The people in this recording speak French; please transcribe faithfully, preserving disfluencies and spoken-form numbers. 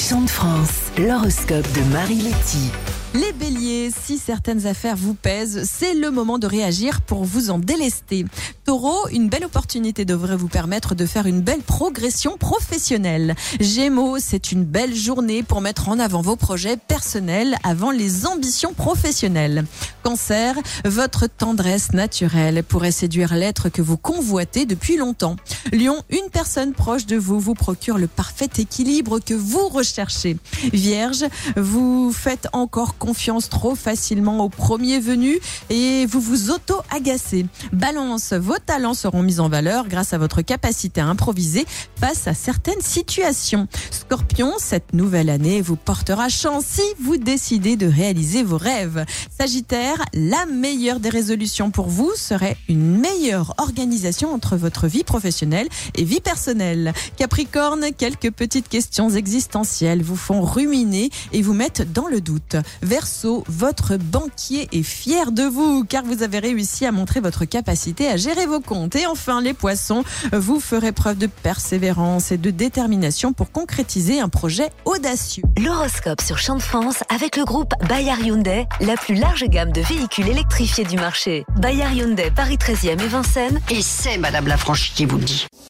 Chant de France, l'horoscope de Marie Letty. Les béliers, si certaines affaires vous pèsent, c'est le moment de réagir pour vous en délester. Taureau, une belle opportunité devrait vous permettre de faire une belle progression professionnelle. Gémeaux, c'est une belle journée pour mettre en avant vos projets personnels avant les ambitions professionnelles. Cancer, votre tendresse naturelle pourrait séduire l'être que vous convoitez depuis longtemps. Lion, une personne proche de vous vous procure le parfait équilibre que vous recherchez. Vierge, vous faites encore confiance trop facilement au premier venu et vous vous auto-agacez. Balance, vos talents seront mis en valeur grâce à votre capacité à improviser face à certaines situations. Scorpion, cette nouvelle année vous portera chance si vous décidez de réaliser vos rêves. Sagittaire, la meilleure des résolutions pour vous serait une meilleure organisation entre votre vie professionnelle et vie personnelle. Capricorne, quelques petites questions existentielles vous font ruminer et vous mettent dans le doute. Verseau, votre banquier est fier de vous car vous avez réussi à montrer votre capacité à gérer vos comptes. Et enfin, les poissons, vous ferez preuve de persévérance et de détermination pour concrétiser un projet audacieux. L'horoscope sur Chant de France avec le groupe Bayard Hyundai, la plus large gamme de véhicules électrifiés du marché. Bayard Hyundai, Paris treizième et Vincennes. Et c'est Madame Lafranchi qui vous le dit.